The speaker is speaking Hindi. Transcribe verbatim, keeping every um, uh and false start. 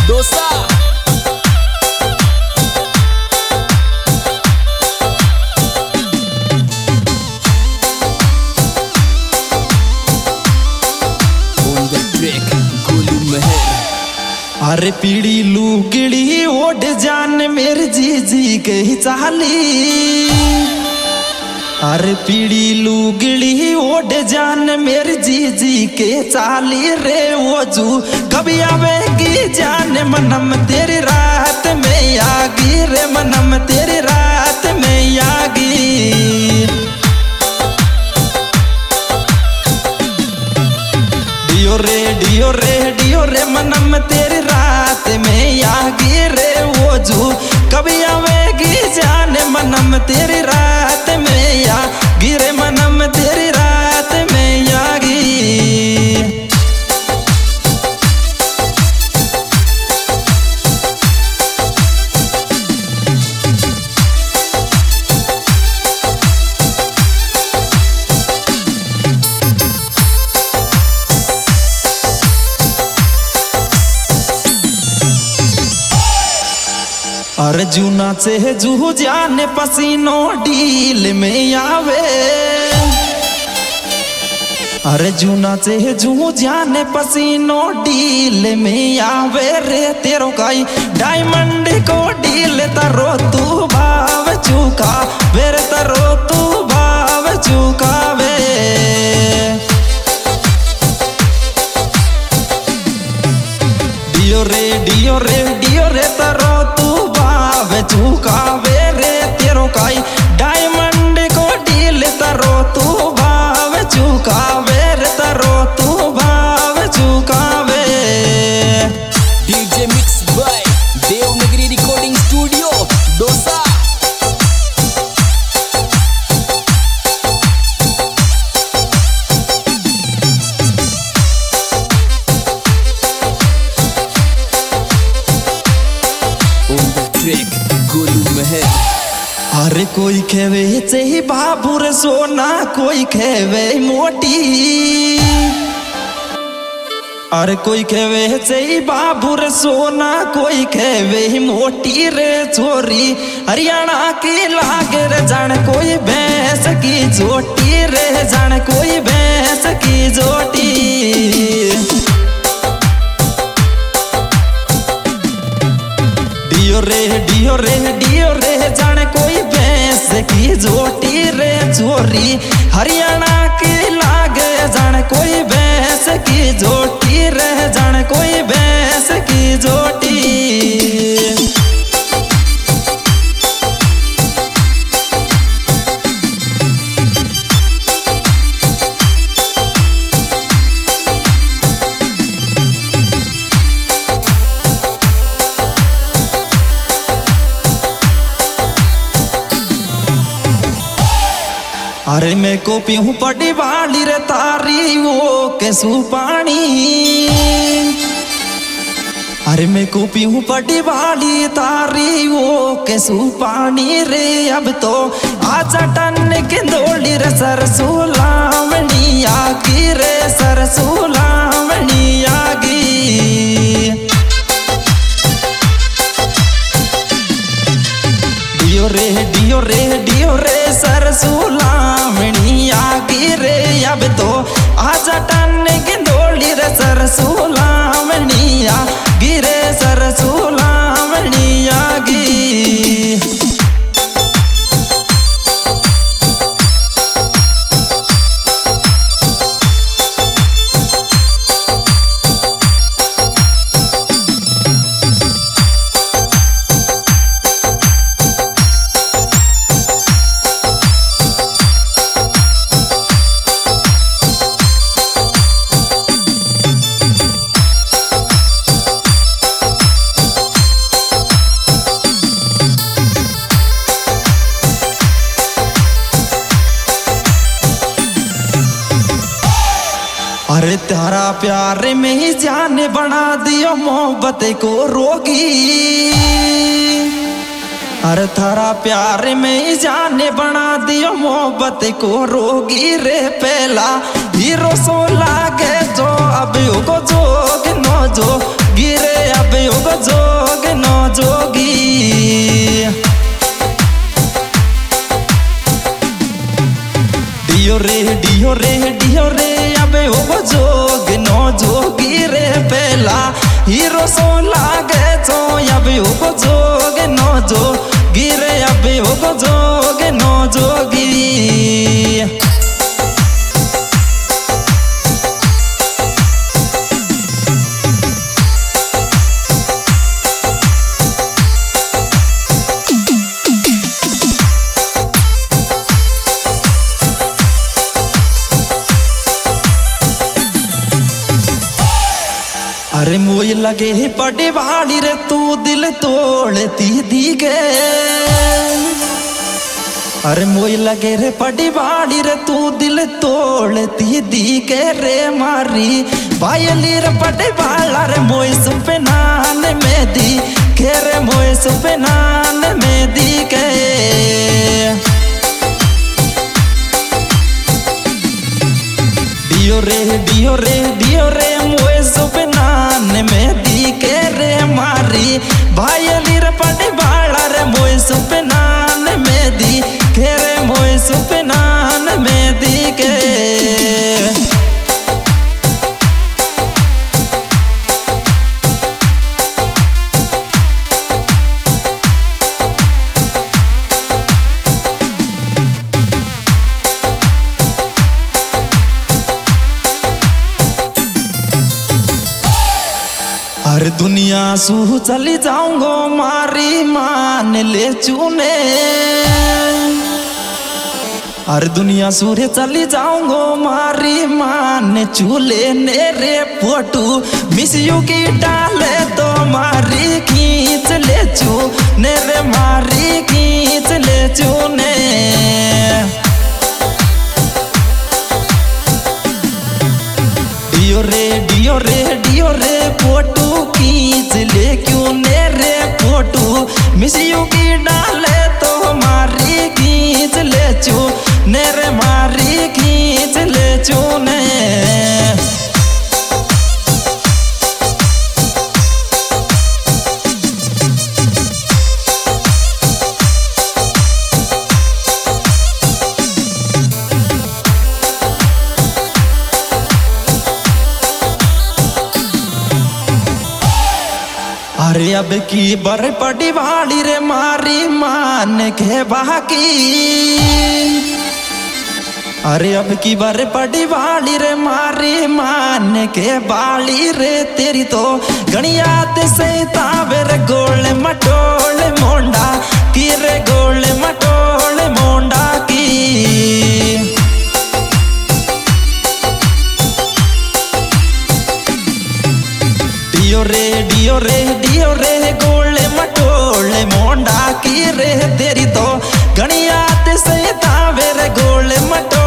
डोसा। अरे पीड़ी लुगड़ी ओढ़ जान मेरे जीजी के चाली। अरे पीड़ी लुगड़ी ओढ़ जान मेरे जीजी के चाली रे वजू कभी आवेगी जान मनम तेरी रात में आगी रे मनम तेरी रात में आगी। डियो रे डियो रे डियो रे मनम तेरी रात में आगी रे वजू कभी आवेगी जान मनम तेरी रात में आगी रे मनम तेरी रात में आगी। अर्जुना से जू जाने पसीनो डील में आवे। अर्जुना से जू जाने पसीनो डील में आवे रे तेरो काई डायमंड को डील तरो तू भाव चुका वेर तरो तू भाव चुकावे। डियो रे डियो रे डियो रे तरो चुकावे रे तेरो काई डायमंड को डील तरो तू भाव चुकावे रे तरो तू भाव चुकावे। DJ mix by Devnagri recording studio Dosa. अरे कोई खेवे चाहिए बाबूर सोना कोई खेवे मोटी। अरे कोई खेवे चाहिए बाबूर सोना कोई खेवे मोटी रे चोरी हरियाणा की लागे रे जान कोई भैंस की जोटी रे जान कोई भैंस की जोटी। डियो रे डियो रे डियो रे जाने कोई भैंस की जोटी रे चोरी हरियाणा की लागे जाने कोई भैंस की जोटी रे जाने कोई भैंस की जोटी। अरे मैं को पीहूं पड़ी वाली रे तारी वो कैसू पानी। अरे मैं को पीहूं पड़ी वाली तारी वो कैसू पानी रे अब तो आजा टन के दौड़ी रे सरसों लावणी आगी रे सरसों लावणी आगी। डियो रे डियो रे डियो रे सरसों लावणी आगी रे अब तो आजा टन के दौड़ी रे सरसों लावणी आगी रे सरसों लावणी आगी। अरे तेरा प्यार में ही जान बना दियो मोहब्बत को रोगी। अरे थारा प्यार में ही जान बना दियो मोहब्बत को रोगी रे पहला हीरो सो लागे जो अब युगो जोग नो जो गिरे अब युगो हीरो सो लागे छो अब उगो जोगे नो जो गिरे अब उगो जोगे नो जोगी। अरे मोय लगे बड़े वाली रे तू दिल तोड़ती दी गे। अरे मोय लगे रे बड़े वाली रे तू दिल तोड़ती दी के रे मारी बायली रे बड़े वाला रे मोय सुपे नान में दी के रे मोय सुपे नान में दी के। डियो रे डियो रे डियो रे मोय सुपे नान में दी के रे मारी भायली रे पड़े बाड़ा रे मोय सुपे नान में दी के रे मोय सुपे नान में दी के। हर दुनिया सू चली जाऊंगो मारी मान ले चूने। हर दुनिया सूर्य चली जाऊंगो मारी मान चूले ने रे फोटू मिस यू की डाले तो मारी खींच ले चू ने रे मारी खींच ले चूने। डियो रे डियो रे डियो रे फोटू खींच ले क्यों ने रे फोटू मिस यू की डाले तो मारी खींच ले चू ने रे मारी खींच ले चू ने। अरे अब की बर पड़ी वाली रे मारी मान के बाकी। अरे अब की बर पड़ी वाली रे मारी मान के बाली रे तेरी तो गणियात से तावेर गोल मटोल मोंडा की रे गोल मटोल मोंडा की। डियो रे डियो रे डियो रे गोले मटोले मोंडा की रे तेरी तो गणियात से तावेर गोले मटोले